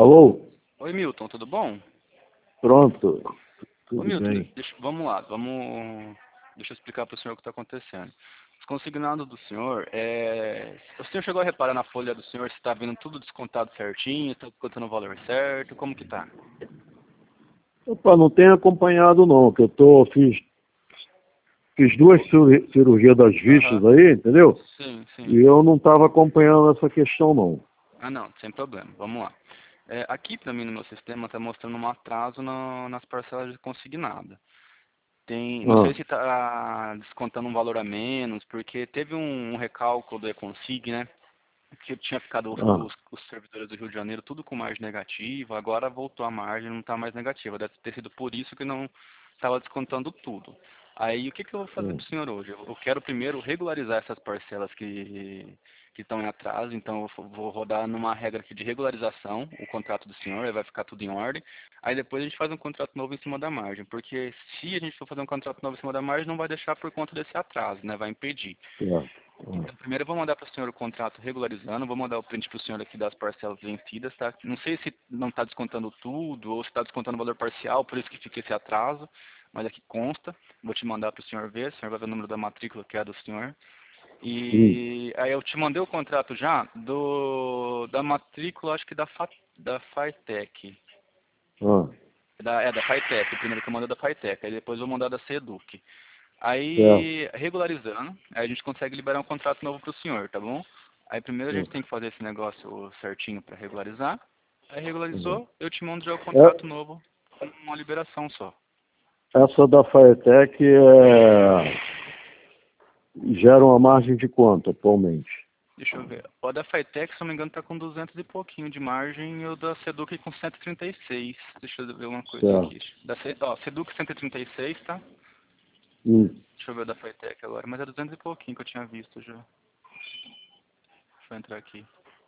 Alô? Oi, Milton, tudo bom? Pronto. Ô, Tudo Milton, bem. vamos lá, deixa eu explicar para o senhor o que está acontecendo. Os consignados do senhor, o senhor chegou a reparar na folha do senhor se está vindo tudo descontado certinho, está descontando o valor certo, como que tá? Opa, não tenho acompanhado não, que fiz duas cirurgias das vistas Aham, aí, entendeu? sim, E sim. eu não estava acompanhando essa questão não. Ah, não, sem problema, vamos lá. Aqui para mim no meu sistema está mostrando um atraso nas parcelas de consignada. Não sei Ah, se está descontando um valor a menos, porque teve um recálculo do Econsig, né? Que tinha ficado ah, os servidores do Rio de Janeiro tudo com margem negativa, agora voltou a margem, não está mais negativa. Deve ter sido por isso que não estava descontando tudo. Aí o que eu vou fazer para o senhor hoje? Eu quero primeiro regularizar essas parcelas que estão em atraso, então eu vou rodar numa regra aqui de regularização o contrato do senhor, aí vai ficar tudo em ordem. Aí depois a gente faz um contrato novo em cima da margem, porque se a gente for fazer um contrato novo em cima da margem, não vai deixar por conta desse atraso, né? Vai impedir. certo. Então, primeiro eu vou mandar para o senhor o contrato regularizando, vou mandar o print para o senhor aqui das parcelas vencidas, tá? Não sei se não está descontando tudo ou se está descontando o valor parcial, por isso que fica esse atraso, mas aqui consta. Vou te mandar para o senhor ver, o senhor vai ver o número da matrícula que é a do senhor. Sim. E aí eu te mandei o contrato já da matrícula, acho que da Fitec. Ah, Da Fitec, o primeiro que eu mandei é da Fitec, aí depois eu vou mandar da Seduc. certo. Aí, regularizando, aí a gente consegue liberar um contrato novo para o senhor, tá bom? Aí primeiro a gente tem que fazer esse negócio certinho para regularizar. Aí regularizou, eu te mando já o contrato É, novo com uma liberação só. essa da Faetec gera uma margem de quanto atualmente? Deixa eu ver. O da Fitec, se não me engano, tá com 200 e pouquinho de margem e o da Seduc com 136. Deixa eu ver uma coisa Certo. aqui. Seduc 136, tá? Hum. Deixa eu ver o da Fitec agora. Mas é 200 e pouquinho que eu tinha visto já. Deixa eu entrar aqui.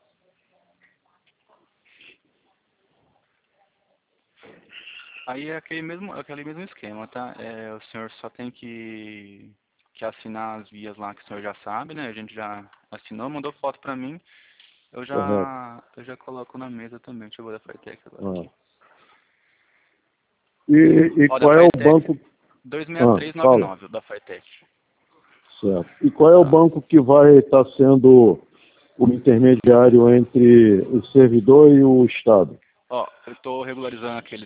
Aí é aquele mesmo esquema, tá? O senhor só tem que assinar as vias lá que o senhor já sabe, né? A gente já assinou, mandou foto pra mim. Correto. Eu já coloco na mesa também. Deixa eu ver da Fitec agora Ah. aqui. E Ó, da qual é o Fitec, banco? Ah, fala. 26399 da Fitec. Certo. E qual é o Tá. banco que vai estar sendo o intermediário entre o servidor e o Estado? Ó, eu tô regularizando aquele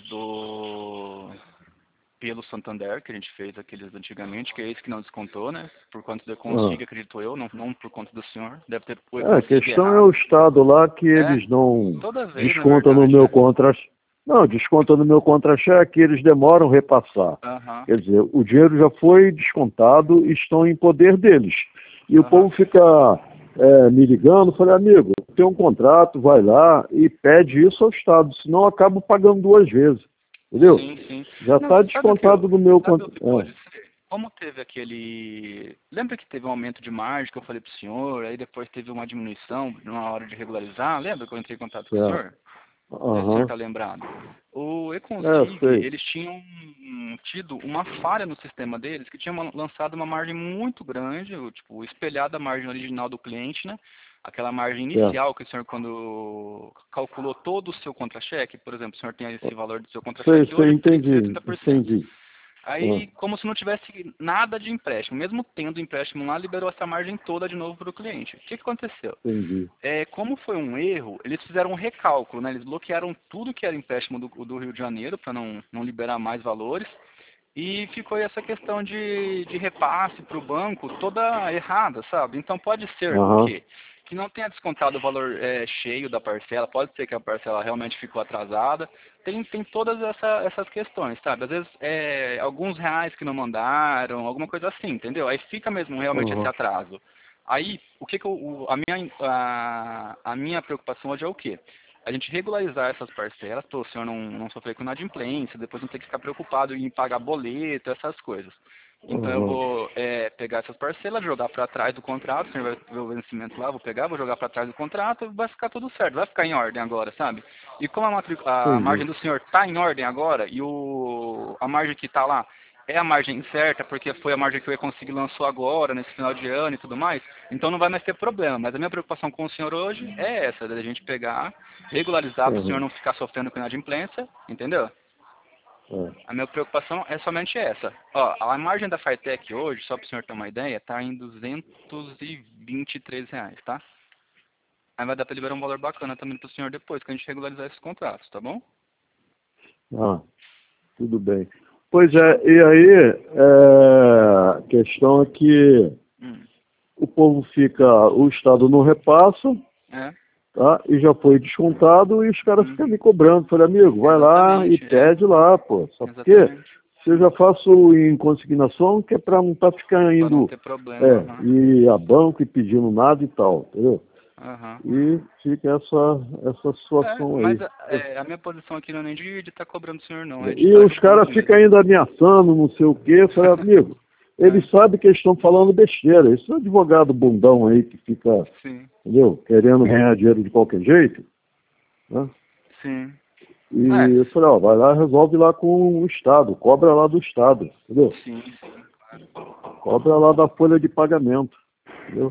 pelo Santander, que a gente fez aqueles antigamente, que é esse que não descontou, né? Por conta do Ah. Econsig, acredito eu, não por conta do senhor. Deve ter o A Econsig questão é o errado. Estado lá que É, eles não toda vez, na descontam no verdade, meu né? contra. Não, descontam no meu contra-cheque, eles demoram a repassar. Aham, Quer dizer, o dinheiro já foi descontado e estão em poder deles. E o aham. povo fica me ligando, falei, amigo, tem um contrato, vai lá e pede isso ao Estado, senão eu acabo pagando duas vezes. Entendeu? Sim, sim. Já Não, está descontado no meu sabe o contrato. que pode ser? Como teve aquele... Lembra que teve um aumento de margem que eu falei pro senhor, aí depois teve uma diminuição na hora de regularizar? Lembra que eu entrei em contato com o senhor? Não sei se o senhor Aham. está lembrado. O Eu Econsig, sei. eles tinham tido uma falha no sistema deles, que tinha lançado uma margem muito grande, tipo, espelhada a margem original do cliente, né? Aquela margem Certo. inicial que o senhor, quando calculou todo o seu contra-cheque, por exemplo, o senhor tem esse valor do seu Sei, contra-cheque sei, hoje, seria entendi. 30%. Entendi. Ah, Aí, como se não tivesse nada de empréstimo, mesmo tendo empréstimo lá, liberou essa margem toda de novo para o cliente. O que aconteceu? entendi. Como foi um erro, eles fizeram um recálculo, né? Eles bloquearam tudo que era empréstimo do Rio de Janeiro para não liberar mais valores. E ficou essa questão de repasse para o banco toda errada, sabe? Então pode ser o Aham. quê? Que não tenha descontado o valor cheio da parcela, pode ser que a parcela realmente ficou atrasada. Tem todas essas questões, sabe? Às vezes alguns reais que não mandaram, alguma coisa assim, entendeu? Aí fica mesmo realmente esse Aham. atraso. Aí, a minha preocupação hoje é o quê? A gente regularizar essas parcelas, para o senhor não sofrer com inadimplência, depois não ter que ficar preocupado em pagar boleto, essas coisas. Então eu Aham. vou pegar essas parcelas, jogar para trás do contrato, o senhor vai ver o vencimento lá, vou pegar, vou jogar para trás do contrato, vai ficar tudo certo, vai ficar em ordem agora, sabe? E como a margem Entendi. do senhor está em ordem agora, e a margem que está lá é a margem certa, porque foi a margem que o E-Consig lançou agora, nesse final de ano e tudo mais, então não vai mais ter problema. Mas a minha preocupação com o senhor hoje é essa, da gente pegar, regularizar, para o senhor não ficar sofrendo com inadimplência, entendeu? A minha preocupação é somente essa. Ó, a margem da Fitec hoje, só para o senhor ter uma ideia, está em R$ 223, tá? Aí vai dar para liberar um valor bacana também para o senhor depois, que a gente regularizar esses contratos, tá bom? Ah, tudo bem. Pois é, e aí, a questão é que o povo fica, o Estado não repassa, tá? E já foi descontado e os caras ficam me cobrando. Falei, amigo, vai lá e pede lá, pô. Só porque eu já faço em consignação, que é para não estar ficando indo não ter problema, e a banco e pedindo nada e tal, entendeu? E fica essa situação mas aí. a minha posição aqui não é nem de estar cobrando o senhor, não. E os caras ficam ainda ameaçando, não sei o quê. Eu falei, amigo, eles sabem que eles estão falando besteira. Esse advogado bundão aí que fica, entendeu? Querendo ganhar dinheiro de qualquer jeito. Né? Sim. E eu falei, ó, vai lá, resolve lá com o Estado, cobra lá do Estado, entendeu? Sim, claro. Cobra lá da folha de pagamento, entendeu?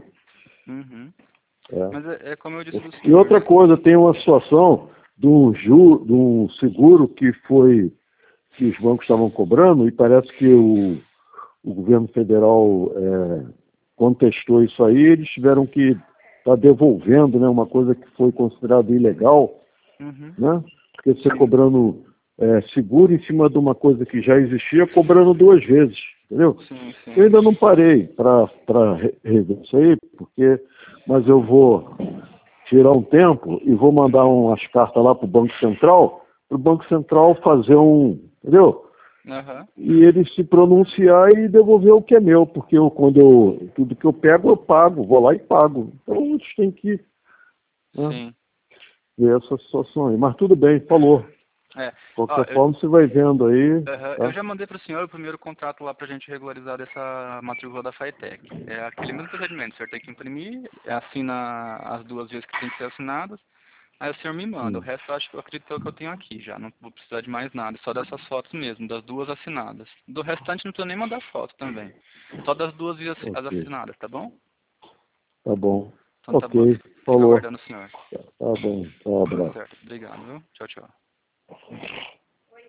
Mas é como eu disse do senhor. E outra coisa, tem uma situação de um seguro que os bancos estavam cobrando, e parece que o governo federal contestou isso aí, eles tiveram que estar devolvendo, né, uma coisa que foi considerada ilegal, né? Porque você cobrando seguro em cima de uma coisa que já existia, cobrando 2 vezes, entendeu? Eu ainda não parei para rever isso aí, mas eu vou tirar um tempo e vou mandar umas cartas lá para o Banco Central fazer entendeu? E ele se pronunciar e devolver o que é meu, porque tudo que eu pego, eu pago, vou lá e pago. Então a gente tem que ver essa situação aí. Mas tudo bem, falou. De qualquer forma, você vai vendo aí. Tá? Eu já mandei para o senhor o primeiro contrato lá para a gente regularizar dessa matrícula da Fitec. É aquele mesmo procedimento, o senhor tem que imprimir, assina as 2 vezes que tem que ser assinadas, aí o senhor me manda. O resto eu acredito que é o que eu tenho aqui já, não vou precisar de mais nada, só dessas fotos mesmo, das 2 assinadas. Do restante não precisa nem mandar foto também, só das 2 as assinadas, tá bom? Tá bom. Então tá bom, fico aguardando o senhor. Tá bom, um abraço. Certo, obrigado, viu? Tchau, tchau.